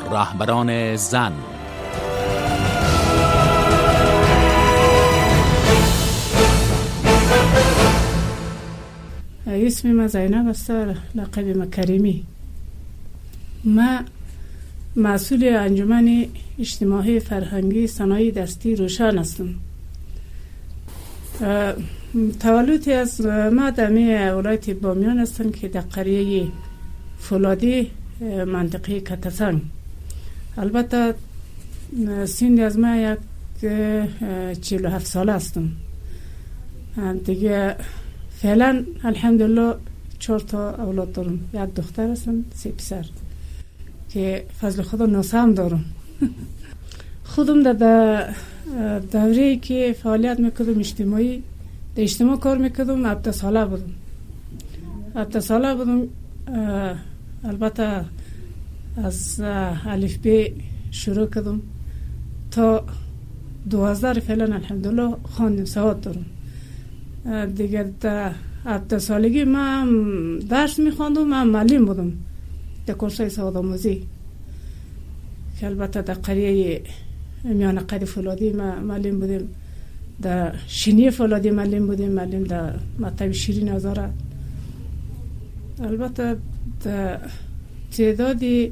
رهبران زن. اسم ما زینب است، لقب ما کریمی. ما مسئول انجمن اجتماعی فرهنگی صنایع دستی روشن هستم. تولدی از ما دمی ولایت بامیان هستم که در قریه فولادی منطقه کتسنگ. البته سن از ما یک 47 ساله هستم دیگه. فعلا الحمدلله 4 تا اولاد دارم، یک دختر هستم 3 پسر که فضل خدا ناسم دارم. خودم در دوره‌ای که فعالیت میکردم اجتماعی، در اجتماع کار میکردم، 17 ساله بودم. 17 ساله بودم. البته از الف ب شروع کردم تا 12 فعلا الحمدلله خواندم، سواد دارم دیگه. در 17 سالگی من درس میخواندم، من معلم بودم در کورسای سواد آموزی که البته در قریه میان قد فولادی ما معلم بودیم، در شینی فولادی معلم بودیم، معلم در مکتب شیرین هزاره. البته در تعدادی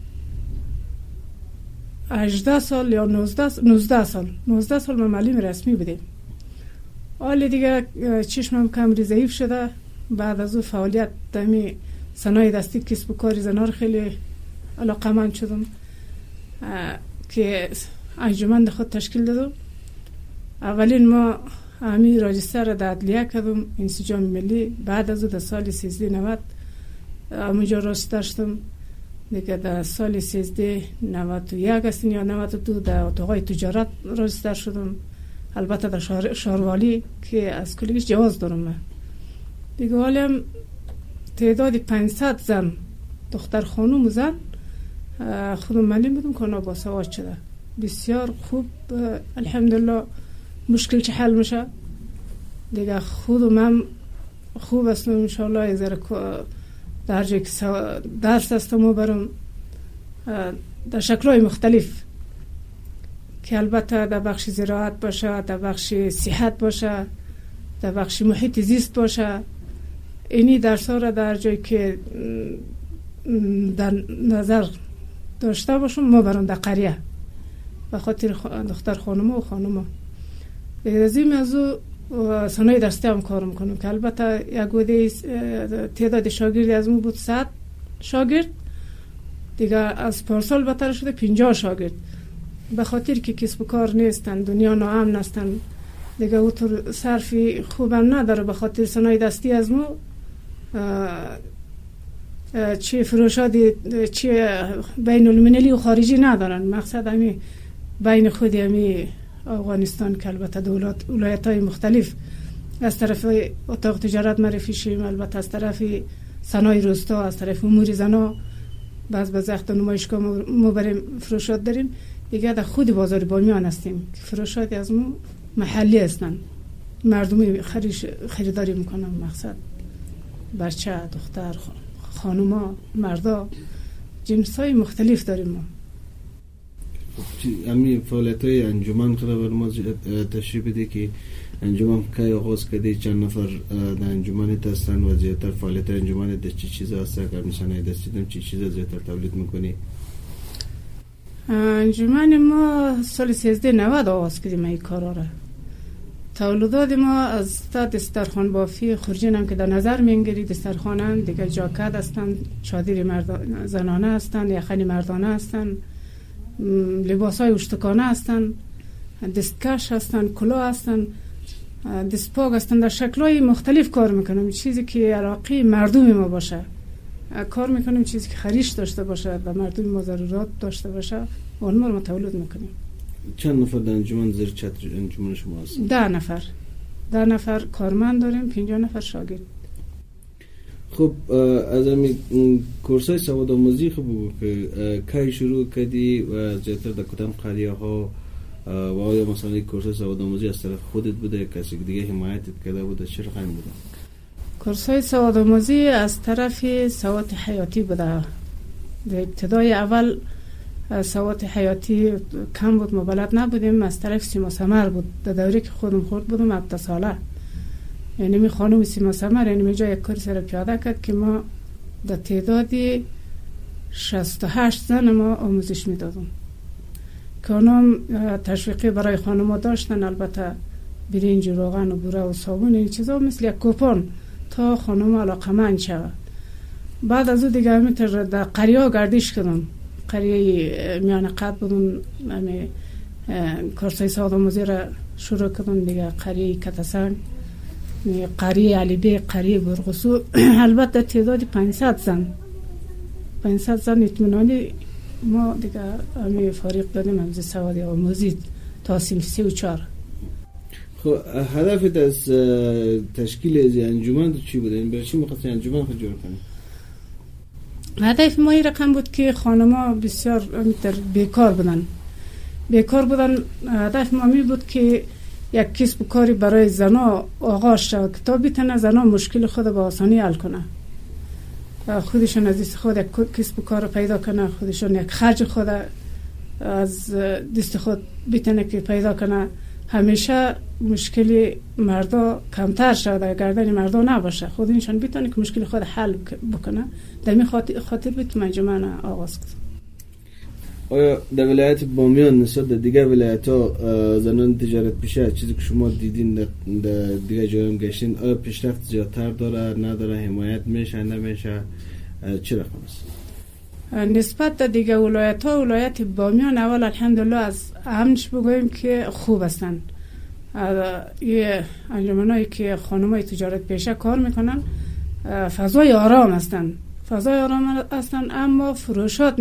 18 سال یا 19 سال ما معلم رسمی بودیم. حالی دیگه چشمم کم ضعیف شده. بعد از اون فعالیت دمی صنایع دستی کسب و کار زنان خیلی علاقه‌مند شدم که انجمن خود تشکیل دادم. اولین ما امی راجستر در عدلیه کردم، انسجام ملی. بعد از اون در سال 1390 اونجا راجستر شدم دیگه. در سال 1391 است یا 92 در اتاقای تجارت راجستر شدم. البته در شهروالی که از کلیش جواز دارم من دیگه. حالم تعداد 500 زن، دختر خانم و زن خودم معلم بودم که با سواد شده. بسیار خوب الحمدلله. مشکل چه حل میشه دیگه. خودم هم خوب هستم انشاءالله. یک ذره در جایی که درس هستم برم در شکل‌های مختلف که البته در بخش زراعت باشه، در بخش صحت باشه، در بخش محیط زیست باشه. اینی درس‌ها را در جایی که در نظر داشته باشم ما برام در قریه به خاطر دختر خانم‌ها و خانم‌ها. از این موضوع صنایع دستی هم کار میکنم که البته یک گوده تعداد شاگردی از مو بود 100 شاگرد دیگه. از پارسال بهتر شده 50 شاگرد به خاطر که کسب و کار نیستن، دنیا ناامن هستن دیگه. اونطور صرفی خوبم نداره به خاطر صنایع دستی از مو چی فروشات چی بین المللی و خارجی ندارن. مقصد همی بین خودی همی افغانستان که البته دولت ولایت‌های مختلف از طرف اتاق تجارت معرفی شیم، البته از طرف صنایع روستا، از طرف امور زنا بعض وقت نمایشگاه ما بریم فروشات داریم دیگه. در خود بازار بامیان هستیم که فروشات از ما محلی هستن، مردمی خریداری میکنن. مقصد بچه، دختر، خانوما، مردا، جنس‌های مختلف داریم ما. امی فعالیت‌های انجمن خدا بر ما تشریح بده که انجمن کی آغاز کردی، چند نفر در انجمن هستن و زیاتر فعالیت انجمن در چه چیزا هست؟ اگر مثلا دستیدم چه چیزا زیاتر تولید میکنی؟ انجمن ما سال 1390 آغاز کردیم این کارا را. تولیدات ما از دسترخوان بافی خورجین هم که در نظر می‌گیری دسترخوانن دیگه، جاکت هستن، چادر زنانه هستن، یخنی مردانه هستن، لباسای اشتکانه هستن، دستکش هستن، کلاه هستن، دستپاگ هستن. در شکل‌های مختلف کار میکنم. چیزی که علاقه مردم ما باشه کار میکنیم، چیزی که خریش داشته باشه و مردم ما ضرورت داشته باشه اون ما تولید میکنیم. چند نفر در انجمن زیر چتر انجمن شما هستن؟ 10 نفر کارمند داریم، 50 نفر شاگرد. خب از همین کورسای سواد آموزی خب که کی شروع کردی و زیاتر در کدام قریه ها و آیا مثلا کورسای سواد آموزی از طرف خودت بوده کسی دیگه حمایتت کرده بوده، چه رقم بوده؟ کورسای سواد آموزی از طرف سواد حیاتی بوده. در ابتدای اول سواد حیاتی کم بود، ما بلد نبودیم. از طرف سیما سمر بود در دوره که خودم خورد بودم 17 ساله. یعنی می خانم سیما سمر یعنی می جا یک کاری سر پیاده کرد که ما در تعدادی 68 زن ما آموزش می دادم که اونام تشویقی برای خانم داشتن، البته برنج و روغن و بوره و صابون این چیزا مثل یک کوپن تا خانم علاقمند شود. بعد از اون دیگه همینطور در قریه گردش کردم. قریه میان قد بودم، همه کورسای سواد آموزی را شروع کردم دیگه. قریه کتسنگ، قریه علیبی، قریه برغسو. البته تعداد 500 زن اطمینانی ما دیگه همه فارغ دادیم از سواد آموزی تا سال 34. خب هدفت از تشکیل از انجمن چی بود؟ این برای چی می‌خواستی انجمن خود جور کنی؟ هدف ما این رقم بود که خانم‌ها بسیار بیکار بودن. هدف ما می بود که یک کسب و کاری برای زنها آغاز شود که تا بتونه زنها مشکل خود با آسانی حل کنه، خودشون از دست خود یک کسب و کار پیدا کنه، خودشون یک خرج خود از دست خود بتونه که پیدا کنه. همیشه مشکل مردا کمتر شد، در گردن مردا نباشه، خودشون بتونه که مشکل خود حل بکنه. در این خاطر بتونه انجمن آغاز کنه. آیا در ولایت بامیان نسبت در دیگر ولایت ها زنان تجارت پیشه چیزی که شما دیدین در دیگر جایی هم گشتین، آیا پیشرفت زیادتر داره، نداره، حمایت میشه، نمیشه، چی رقم است؟ نسبت در دیگر ولایت ها، ولایت بامیان اول الحمدلله از همش بگوییم که خوب هستن. یه انجمنایی که خانمای تجارت پیشه کار میکنن فضای آرام هستن، اما فروشات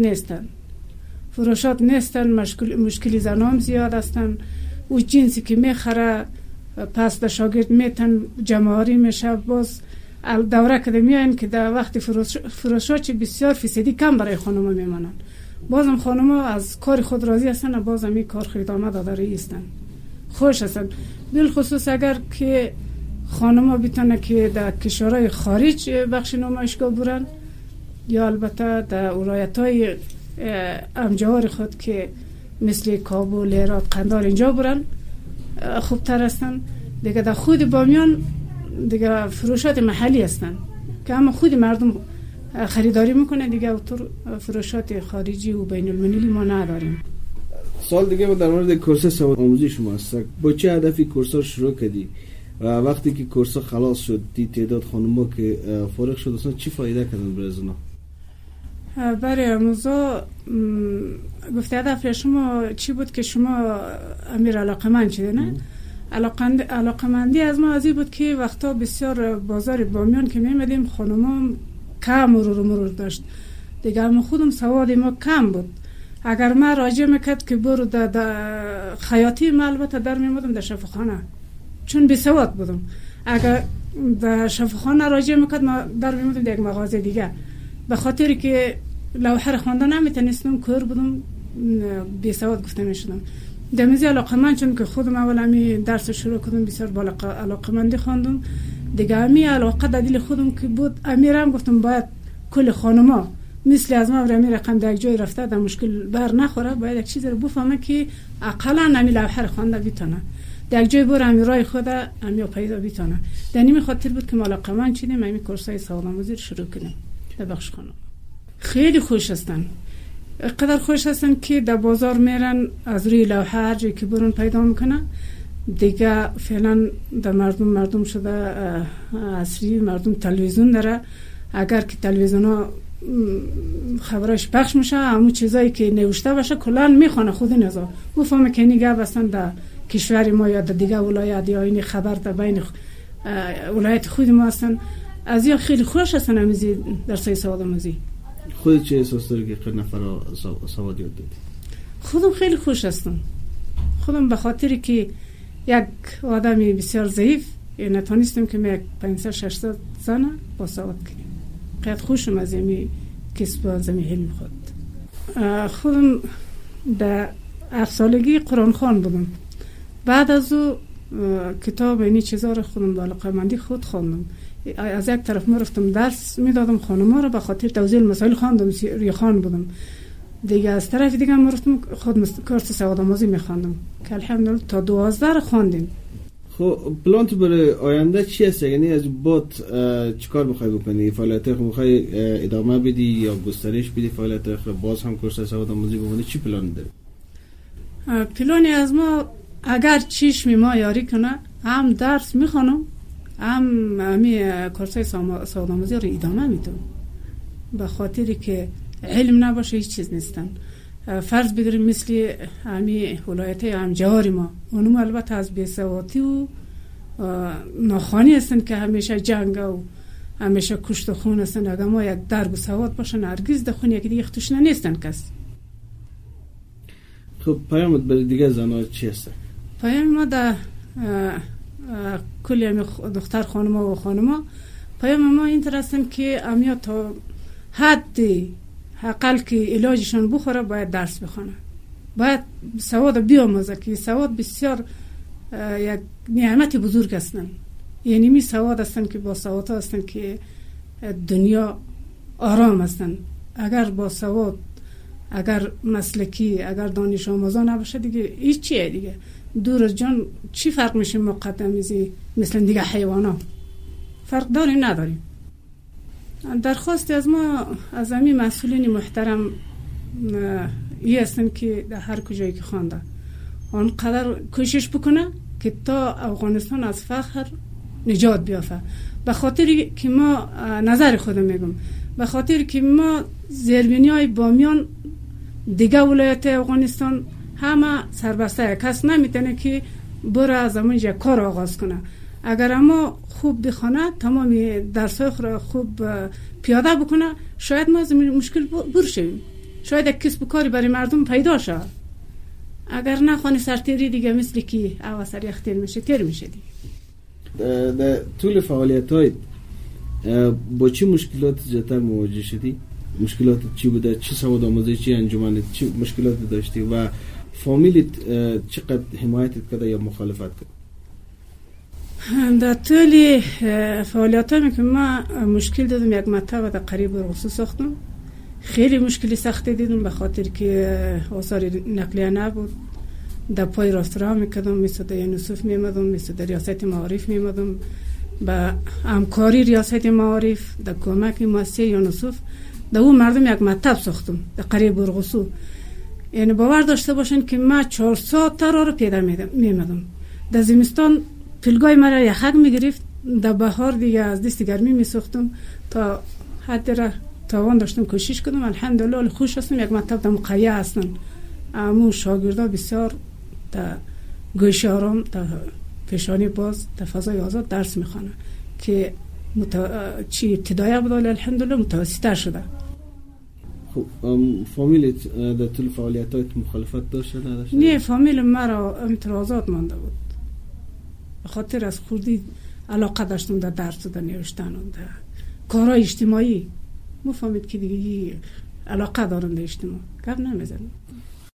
نیستن. مشکلی زنام زیاد هستن. او جنسی که میخره پس در شاگرد میتن جمعاری میشه، باز دوره کده میاین که در وقت فروشات بسیار فیصدی کم برای خانم میمانن. بازم خانم از کار خود راضی هستن، بازم این کار خرید آمد داره هستن، خوش هستن. بالخصوص اگر که خانم بتونه که در کشورهای خارج بخش نمایشگاه برن یا البته در ولایت‌های امجار خود که مثل کابل، هرات، قندهار اینجا برن خوبتر هستن. دیگه در خود بامیان دیگه فروشات محلی هستن که اما خود مردم خریداری میکنه، دیگه اوتر فروشات خارجی و بین المللی ما نداریم. سال دیگه ما در مورد کورس سواد آموزی شما هست. با چه هدفی کورس رو شروع کردی و وقتی که کورس خلاص شد دی تعداد خانم‌ها که فارغ شد اصلا چی فایده کردن برای زنها؟ برای موضوع گفته هدف شما چی بود که شما امیر علاقمند شده نه؟ علاقمندی از ما ازی بود که وقتا بسیار بازار بامیان که میمدیم خانمام کم مرور داشت دیگه، ما خودم سواد ما کم بود. اگر ما راجع میکرد که برو در خیاطی، ما البته در میمدم در شفاخانه چون بی سواد بودم. اگر در شفاخانه راجع میکرد ما در میمدم در یک مغازه دیگه، به خاطر که لوحه خواندن نمیتونستم، کور بودم، بی سواد گفته میشدم. دمیزی علاقمند چون که خودم اول همی درس شروع کردم بسیار بالا علاقمندی خواندم دیگه. همی علاقه در دل خودم که بود، امیرم گفتم باید کل خانما مثل از ما برای رقم در یک جای رفته در مشکل بر نخوره، باید یک چیز رو بفهمه که اقلا همی لوحه خوانده بتونه در یک جای بر همی رای خود همی پیدا بتونه. در این خاطر بود که علاقمند شدیم، همی کورسای سواد آموزی شروع کردیم در بخش خانم. خیلی خوش هستن، قدر خوش هستن که در بازار میرن از روی لوحه هر جایی که برون پیدا میکنن دیگه. فعلا در مردم شده عصری، مردم تلویزیون داره. اگر که تلویزیون ها خبرش پخش میشه، همون چیزایی که نوشته باشه کلا میخونه خود نزا بفهمه که نیگه بستن در کشور ما یا در دیگه ولایت یا این خبر در بین ولایت خود ما هستن. از یا خیلی خوش هستن همیزی درسای سواد آموزی. خودت چه احساس داری که قد نفر سواد یاد دادی؟ خودم خیلی خوش هستم. خودم به خاطر که یک آدمی بسیار ضعیف نتونستم که من 500-600 زنه با سواد کنیم. قد خوشم از این کسب و زمین علم خودم در 7 سالگی قرآن خوان بودم. بعد از او کتاب اینی چیزا رو خودم با علاقه‌مندی خود خواندم. از یک طرف ما رفتم درس میدادم خانم‌ها رو، به خاطر توضیح مسائل خواندم، ریخان بودم. دیگه از طرف دیگه ما رفتم خود کورس سوادآموزی میخواندم که الحمدلله تا 12 رو خواندیم. خب پلان تو برای آینده چی هست؟ یعنی از بعد چیکار میخوای بکنی؟ فعالیت خود میخوای ادامه بدی یا گسترش بدی فعالیت خود، باز هم کورس سوادآموزی بمونی؟ چی پلان داری؟ پلانی از ما اگر چشم ما یاری کنه هم درس میخوانم هم همی کورس سوادآموزی رو ادامه میدم، به خاطری که علم نباشه هیچ چیز نیستن. فرض بگیریم مثل همی ولایت هم جواری ما اونم البته از بیسوادی و ناخوانی هستن که همیشه جنگ و همیشه کشت و خون هستن. اگر ما یک درب و سواد باشن هرگز دخون یکی دیگه توش نیستن کس. خب پیامت برای دیگه زنها چی هست؟ پیام ما در کلی همی دختر خانما و خانما پیام ما این طور هستن که امیا تا حدی حقل که علاجشان بخوره باید درس بخونه، باید سواد بیاموزه که سواد بسیار یک نعمت بزرگ هستن. یعنی می سواد هستن که با سواد هستن که دنیا آرام هستن. اگر با سواد، اگر مسلکی، اگر دانش آموزا نباشه دیگه هیچ چیه دیگه دور از جان چی فرق میشه مقدمیزی مثل دیگه حیوانا؟ فرق داریم نداریم. درخواست از ما از همین مسئولین محترم ای هستن که در هر کجایی که خوانده آنقدر کوشش بکنه که تا افغانستان از فقر نجات بیافته. به خاطر که ما نظر خودم میگم، به خاطر که ما زیربنیای بامیان دیگه ولایت افغانستان همه سربسته، کس نمیتونه که بره از همونجا کار آغاز کنه. اگر اما خوب بخونه تمام درسای خود را خوب پیاده بکنه شاید ما از مشکل برشیم، شاید یک کسب و کاری برای مردم پیدا شد. اگر نخوانی سرتیری دیگه مثل که اواسر یک تیر میشه دیگه. در طول فعالیت‌های با چی مشکلات زیادتر مواجه شدی؟ مشکلات چی بوده؟ چی سوادآموزی، چی انجمن، چی مشکلات داشتی و فامیلیت چقدر حمایتت کرده یا مخالفت کرد؟ در طول فعالیت‌هایی که ما مشکل دادم، یک مطلب در قریب برغوثو ساختم، خیلی مشکلی سختی دیدم به خاطر که آثار نقلیه نبود. در پای راسترا میکردم، مثل در یونسوف میمدم، مثل در ریاست معارف میمدم، با همکاری ریاست معارف در کمک مؤسسه یونسوف در اون مردم یک مطلب ساختم در قریب برغوثو. یعنی باور داشته باشن که ما 4 ساعت راه رو پیاده میمدم. در زمستان پلگای مرا یخک میگرفت، در بهار دیگه از دست گرمی میسوختم تا حد را توان داشتم کوشش کنم. الحمدلله خوش هستم. یک مطلب در مقیه هستن امون شاگردا بسیار در گوش آرام، در پیشانی باز، در فضای آزاد درس میخوانه که چی ابتدایی بود الحمدلله متوسطه شده. خب فامیلت در طول فعالیتات مخالفت داشته نداشته؟ نه، فامیل مرا اعتراضات مانده بود. به خاطر از خودی علاقه داشتم در درس و در نوشتن و در کارهای اجتماعی. مفهمید که دیگه علاقه دارم در اجتماع، گپ نمیزنم.